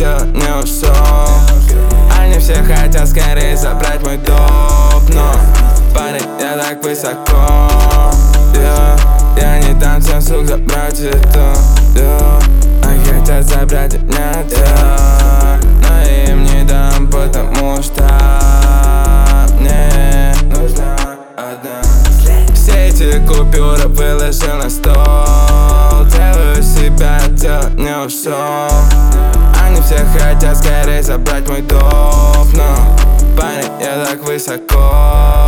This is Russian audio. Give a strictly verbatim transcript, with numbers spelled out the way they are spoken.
тело не ушел. Они все хотят скорее забрать мой топ, но парень, я так высоко, yeah. Я не дам всем, сук, забрать это, yeah. Они хотят забрать от меня, yeah. Но им не дам, потому что мне нужна одна. Все эти купюры выложил на стол. Делаю себя, тело не ушел. Они все хотят скорее забрать мой топ, но парень, я так высоко.